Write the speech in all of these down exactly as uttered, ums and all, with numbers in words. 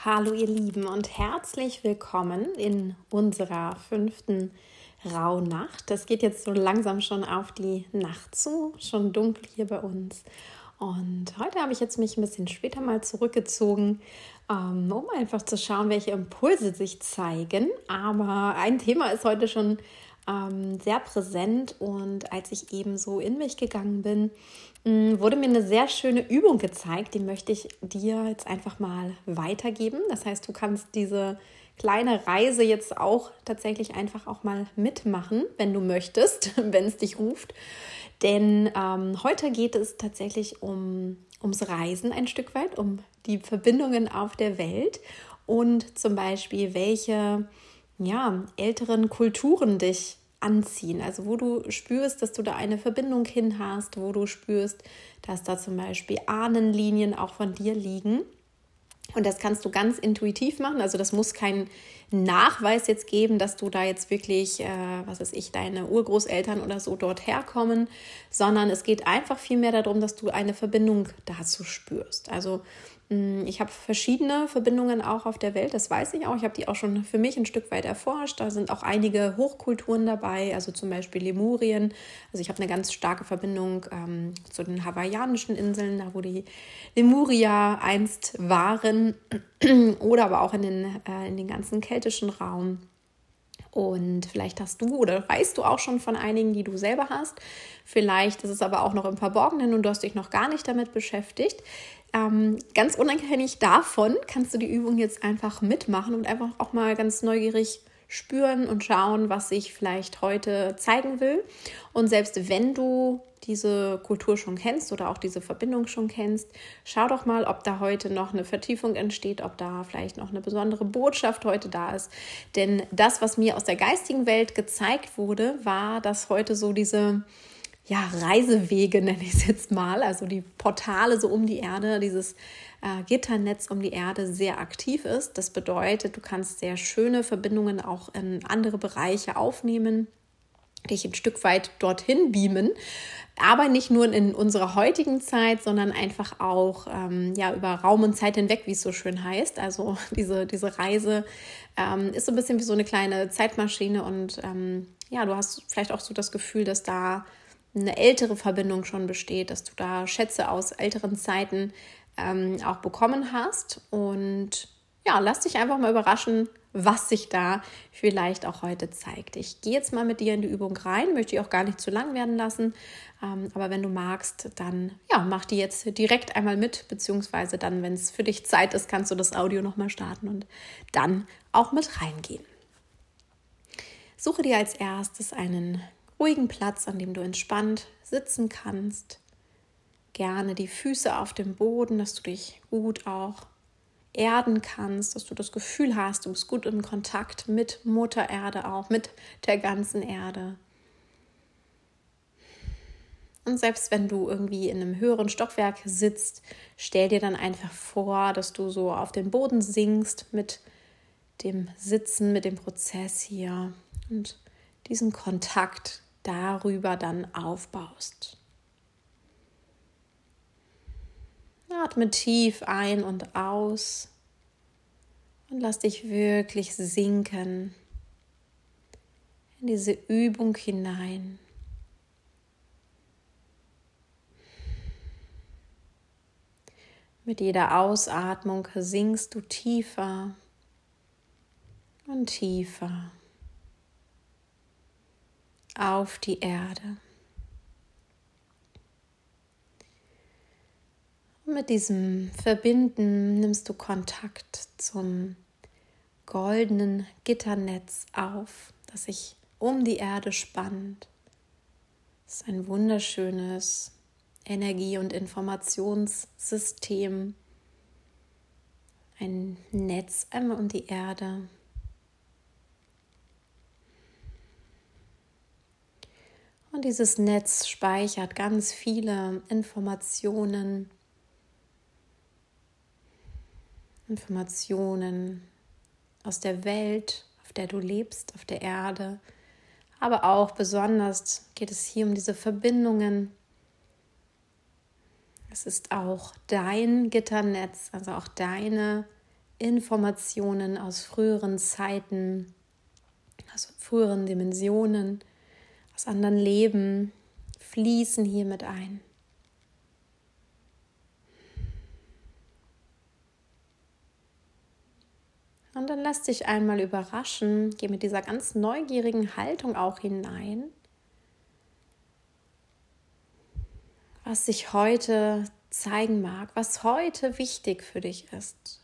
Hallo ihr Lieben und herzlich willkommen in unserer fünften Rauhnacht. Das geht jetzt so langsam schon auf die Nacht zu, schon dunkel hier bei uns. Und heute habe ich jetzt mich ein bisschen später mal zurückgezogen, ähm, um einfach zu schauen, welche Impulse sich zeigen. Aber ein Thema ist heute schon ähm, sehr präsent, und als ich eben so in mich gegangen bin, mh, wurde mir eine sehr schöne Übung gezeigt, die möchte ich dir jetzt einfach mal weitergeben. Das heißt, du kannst diese kleine Reise jetzt auch tatsächlich einfach auch mal mitmachen, wenn du möchtest, wenn es dich ruft. Denn ähm, heute geht es tatsächlich um, ums Reisen ein Stück weit, um die Verbindungen auf der Welt und zum Beispiel, welche ja, älteren Kulturen dich anziehen. Also wo du spürst, dass du da eine Verbindung hin hast, wo du spürst, dass da zum Beispiel Ahnenlinien auch von dir liegen. Und das kannst du ganz intuitiv machen. Also das muss kein Nachweis jetzt geben, dass du da jetzt wirklich, äh, was weiß ich, deine Urgroßeltern oder so dort herkommen, sondern es geht einfach vielmehr darum, dass du eine Verbindung dazu spürst. Also mh, ich habe verschiedene Verbindungen auch auf der Welt, das weiß ich auch. Ich habe die auch schon für mich ein Stück weit erforscht. Da sind auch einige Hochkulturen dabei, also zum Beispiel Lemurien. Also ich habe eine ganz starke Verbindung ähm, zu den hawaiianischen Inseln, da wo die Lemuria einst waren, oder aber auch in den, äh, in den ganzen keltischen Raum. Und vielleicht hast du oder weißt du auch schon von einigen, die du selber hast. Vielleicht ist es aber auch noch im Verborgenen und du hast dich noch gar nicht damit beschäftigt. Ähm, ganz unabhängig davon kannst du die Übung jetzt einfach mitmachen und einfach auch mal ganz neugierig spüren und schauen, was sich vielleicht heute zeigen will. Und selbst wenn du diese Kultur schon kennst oder auch diese Verbindung schon kennst, schau doch mal, ob da heute noch eine Vertiefung entsteht, ob da vielleicht noch eine besondere Botschaft heute da ist. Denn das, was mir aus der geistigen Welt gezeigt wurde, war, dass heute so diese ja, Reisewege, nenne ich es jetzt mal, also die Portale so um die Erde, dieses äh, Gitternetz um die Erde sehr aktiv ist. Das bedeutet, du kannst sehr schöne Verbindungen auch in andere Bereiche aufnehmen, dich ein Stück weit dorthin beamen, aber nicht nur in unserer heutigen Zeit, sondern einfach auch ähm, ja, über Raum und Zeit hinweg, wie es so schön heißt. Also diese, diese Reise ähm, ist so ein bisschen wie so eine kleine Zeitmaschine, und ähm, ja, du hast vielleicht auch so das Gefühl, dass da eine ältere Verbindung schon besteht, dass du da Schätze aus älteren Zeiten ähm, auch bekommen hast. Und ja, lass dich einfach mal überraschen, was sich da vielleicht auch heute zeigt. Ich gehe jetzt mal mit dir in die Übung rein, möchte ich auch gar nicht zu lang werden lassen. Ähm, aber wenn du magst, dann ja, mach die jetzt direkt einmal mit, beziehungsweise dann, wenn es für dich Zeit ist, kannst du das Audio nochmal starten und dann auch mit reingehen. Suche dir als erstes einen ruhigen Platz, an dem du entspannt sitzen kannst. Gerne die Füße auf dem Boden, dass du dich gut auch erden kannst, dass du das Gefühl hast, du bist gut in Kontakt mit Mutter Erde auch, mit der ganzen Erde. Und selbst wenn du irgendwie in einem höheren Stockwerk sitzt, stell dir dann einfach vor, dass du so auf den Boden sinkst mit dem Sitzen, mit dem Prozess hier und diesen Kontakt darüber dann aufbaust. Atme tief ein und aus und lass dich wirklich sinken in diese Übung hinein. Mit jeder Ausatmung sinkst du tiefer und tiefer auf die Erde. Und mit diesem Verbinden nimmst du Kontakt zum goldenen Gitternetz auf, das sich um die Erde spannt. Es ist ein wunderschönes Energie- und Informationssystem, ein Netz einmal um die Erde. Und dieses Netz speichert ganz viele Informationen, Informationen aus der Welt, auf der du lebst, auf der Erde. Aber auch besonders geht es hier um diese Verbindungen. Es ist auch dein Gitternetz, also auch deine Informationen aus früheren Zeiten, aus früheren Dimensionen, aus anderen Leben fließen hier mit ein. Und dann lass dich einmal überraschen, geh mit dieser ganz neugierigen Haltung auch hinein, was sich heute zeigen mag, was heute wichtig für dich ist.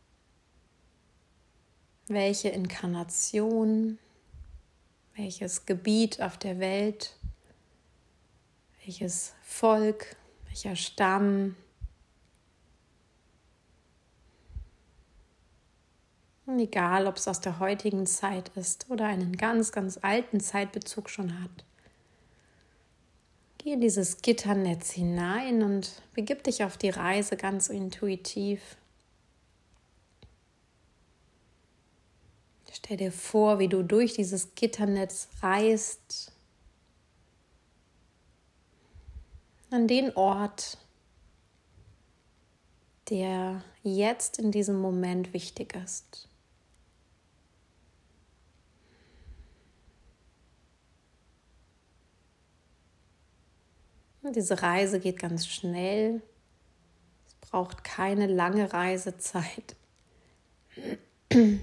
Welche Inkarnation, welches Gebiet auf der Welt, welches Volk, welcher Stamm. Und egal, ob es aus der heutigen Zeit ist oder einen ganz, ganz alten Zeitbezug schon hat. Geh in dieses Gitternetz hinein und begib dich auf die Reise ganz intuitiv. Stell dir vor, wie du durch dieses Gitternetz reist, an den Ort, der jetzt in diesem Moment wichtig ist. Und diese Reise geht ganz schnell. Es braucht keine lange Reisezeit. Du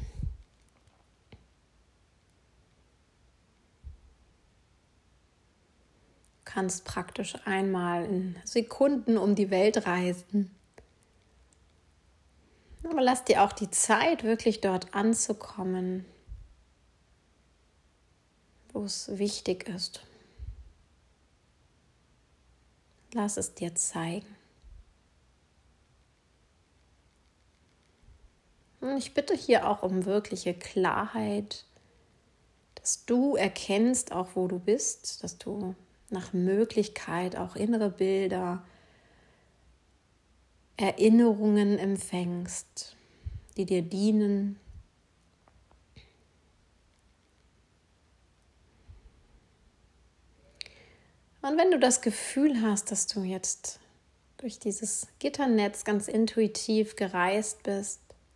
kannst praktisch einmal in Sekunden um die Welt reisen. Aber lass dir auch die Zeit, wirklich dort anzukommen, wo es wichtig ist. Lass es dir zeigen. Und ich bitte hier auch um wirkliche Klarheit, dass du erkennst, auch wo du bist, dass du nach Möglichkeit auch innere Bilder, Erinnerungen empfängst, die dir dienen. Und wenn du das Gefühl hast, dass du jetzt durch dieses Gitternetz ganz intuitiv gereist bist,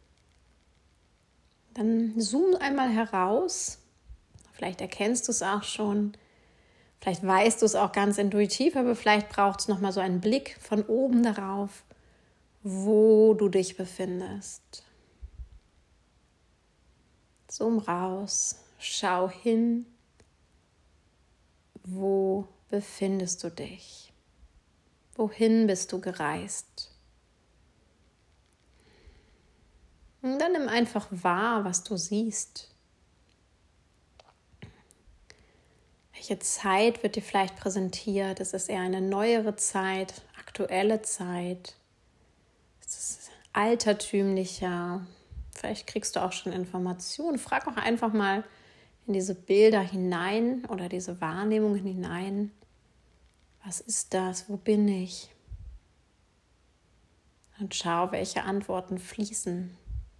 dann zoom einmal heraus. Vielleicht erkennst du es auch schon, vielleicht weißt du es auch ganz intuitiv, aber vielleicht braucht es nochmal so einen Blick von oben darauf, wo du dich befindest. Zoom raus, schau hin, wo befindest du dich? Wohin bist du gereist? Und dann nimm einfach wahr, was du siehst. Welche Zeit wird dir vielleicht präsentiert? Ist es eher eine neuere Zeit, aktuelle Zeit? Ist es altertümlicher? Vielleicht kriegst du auch schon Informationen. Frag auch einfach mal in diese Bilder hinein oder diese Wahrnehmungen hinein. Was ist das? Wo bin ich? Und schau, welche Antworten fließen.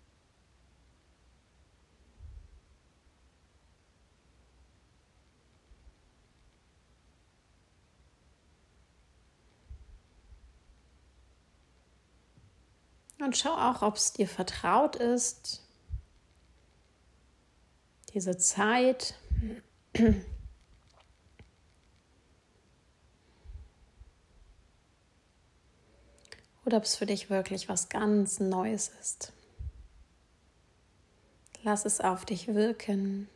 Und schau auch, ob es dir vertraut ist, diese Zeit. Oder ob es für dich wirklich was ganz Neues ist. Lass es auf dich wirken.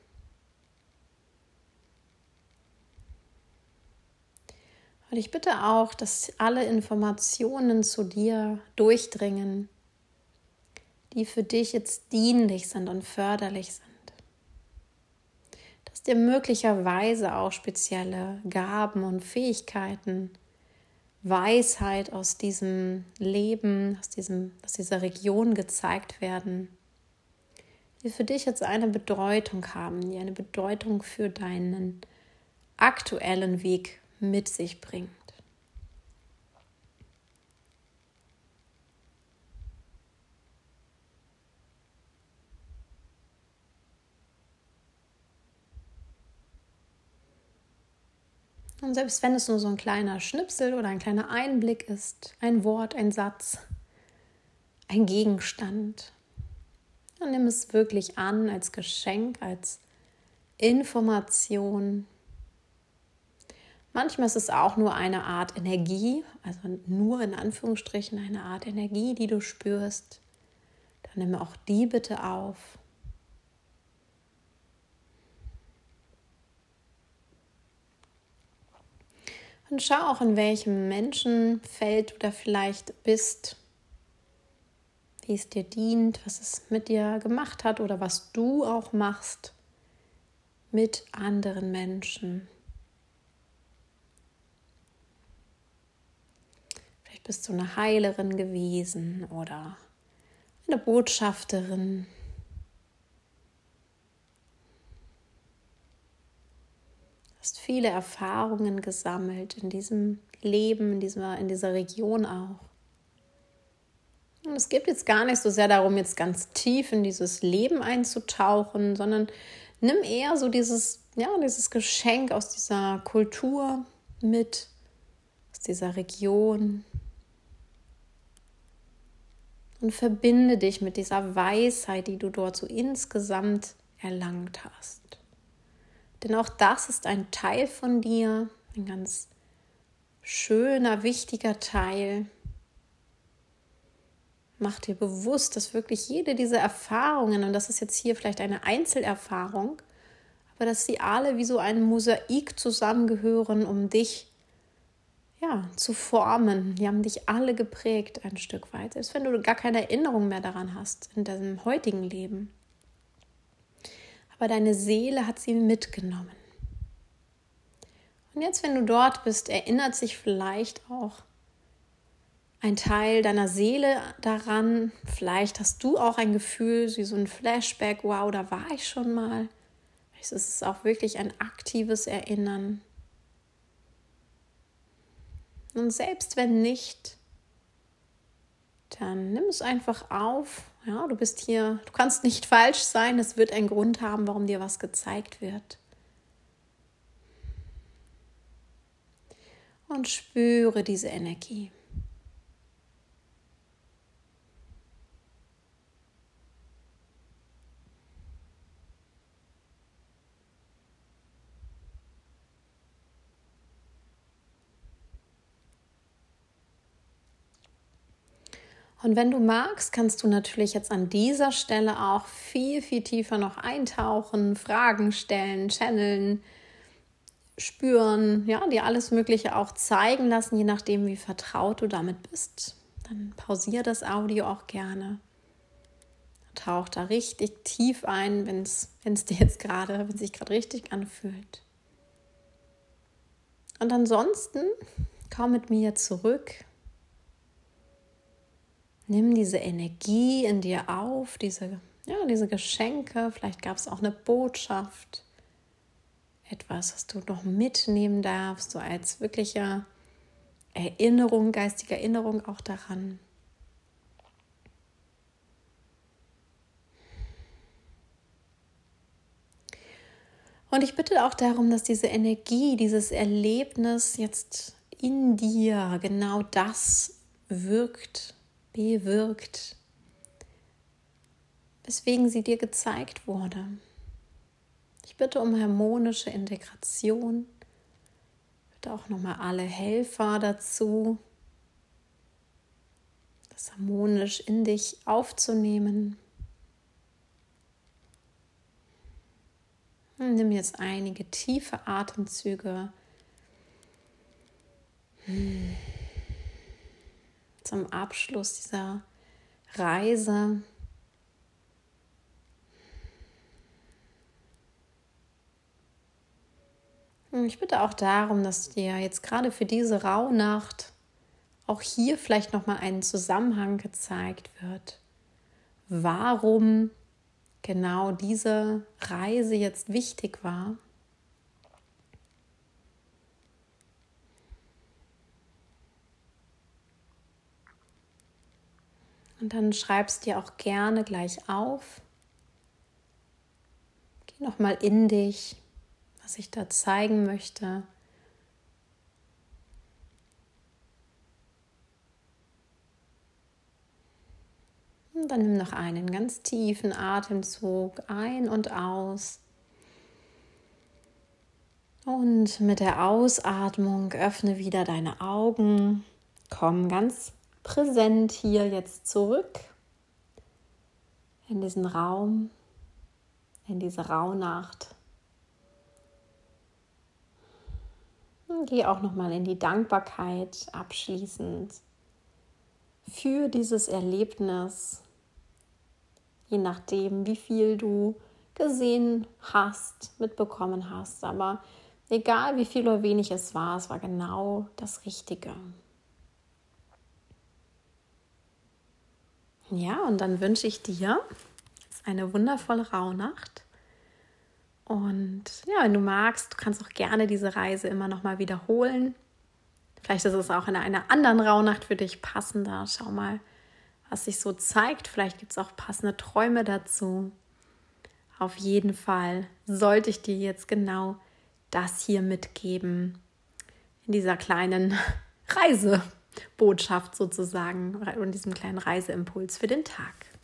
Und ich bitte auch, dass alle Informationen zu dir durchdringen, die für dich jetzt dienlich sind und förderlich sind. Dass dir möglicherweise auch spezielle Gaben und Fähigkeiten, Weisheit aus diesem Leben, aus, diesem, aus dieser Region gezeigt werden, die für dich jetzt eine Bedeutung haben, die eine Bedeutung für deinen aktuellen Weg mit sich bringt. Und selbst wenn es nur so ein kleiner Schnipsel oder ein kleiner Einblick ist, ein Wort, ein Satz, ein Gegenstand, Dann nimm es wirklich an als Geschenk, als Information. Manchmal ist es auch nur eine Art Energie, also nur in Anführungsstrichen eine Art Energie, die du spürst. Dann nimm auch die bitte auf. Und schau auch, in welchem Menschenfeld du da vielleicht bist, wie es dir dient, was es mit dir gemacht hat oder was du auch machst mit anderen Menschen. Vielleicht bist du eine Heilerin gewesen oder eine Botschafterin. Du hast viele Erfahrungen gesammelt in diesem Leben, in dieser, in dieser Region auch. Und es geht jetzt gar nicht so sehr darum, jetzt ganz tief in dieses Leben einzutauchen, sondern nimm eher so dieses, ja, dieses Geschenk aus dieser Kultur mit, aus dieser Region und verbinde dich mit dieser Weisheit, die du dort so insgesamt erlangt hast. Denn auch das ist ein Teil von dir, ein ganz schöner, wichtiger Teil. Mach dir bewusst, dass wirklich jede dieser Erfahrungen, und das ist jetzt hier vielleicht eine Einzelerfahrung, aber dass sie alle wie so ein Mosaik zusammengehören, um dich ja, zu formen. Die haben dich alle geprägt ein Stück weit, selbst wenn du gar keine Erinnerung mehr daran hast in deinem heutigen Leben. Aber deine Seele hat sie mitgenommen. Und jetzt, wenn du dort bist, erinnert sich vielleicht auch ein Teil deiner Seele daran. Vielleicht hast du auch ein Gefühl, wie so ein Flashback, wow, da war ich schon mal. Vielleicht ist es auch wirklich ein aktives Erinnern. Und selbst wenn nicht, dann nimm es einfach auf. Ja, du bist hier, du kannst nicht falsch sein. Es wird einen Grund haben, warum dir was gezeigt wird. Und spüre diese Energie. Und wenn du magst, kannst du natürlich jetzt an dieser Stelle auch viel, viel tiefer noch eintauchen, Fragen stellen, channeln, spüren, ja, dir alles Mögliche auch zeigen lassen, je nachdem, wie vertraut du damit bist. Dann pausiere das Audio auch gerne. Tauch da richtig tief ein, wenn es wenn es dir jetzt gerade, wenn es sich gerade richtig anfühlt. Und ansonsten komm mit mir zurück. Nimm diese Energie in dir auf, diese, ja, diese Geschenke. Vielleicht gab es auch eine Botschaft, etwas, was du noch mitnehmen darfst, so als wirkliche Erinnerung, geistige Erinnerung auch daran. Und ich bitte auch darum, dass diese Energie, dieses Erlebnis jetzt in dir genau das wirkt, bewirkt, weswegen sie dir gezeigt wurde. Ich bitte um harmonische Integration. Bitte auch nochmal alle Helfer dazu, das harmonisch in dich aufzunehmen. Und nimm jetzt einige tiefe Atemzüge zum Abschluss dieser Reise. Ich bitte auch darum, dass dir jetzt gerade für diese Rauhnacht auch hier vielleicht nochmal ein Zusammenhang gezeigt wird. Warum genau diese Reise jetzt wichtig war. Und dann schreibst dir auch gerne gleich auf. Geh nochmal in dich, was ich da zeigen möchte. Und dann nimm noch einen ganz tiefen Atemzug ein und aus. Und mit der Ausatmung öffne wieder deine Augen. Komm ganz präsent hier jetzt zurück in diesen Raum, in diese Rauhnacht. Und geh auch nochmal in die Dankbarkeit abschließend für dieses Erlebnis, je nachdem, wie viel du gesehen hast, mitbekommen hast. Aber egal, wie viel oder wenig es war, es war genau das Richtige. Ja, und dann wünsche ich dir eine wundervolle Rauhnacht. Und ja, wenn du magst, du kannst auch gerne diese Reise immer noch mal wiederholen. Vielleicht ist es auch in einer anderen Rauhnacht für dich passender. Schau mal, was sich so zeigt. Vielleicht gibt es auch passende Träume dazu. Auf jeden Fall sollte ich dir jetzt genau das hier mitgeben. In dieser kleinen Reisebotschaft sozusagen und diesem kleinen Reiseimpuls für den Tag.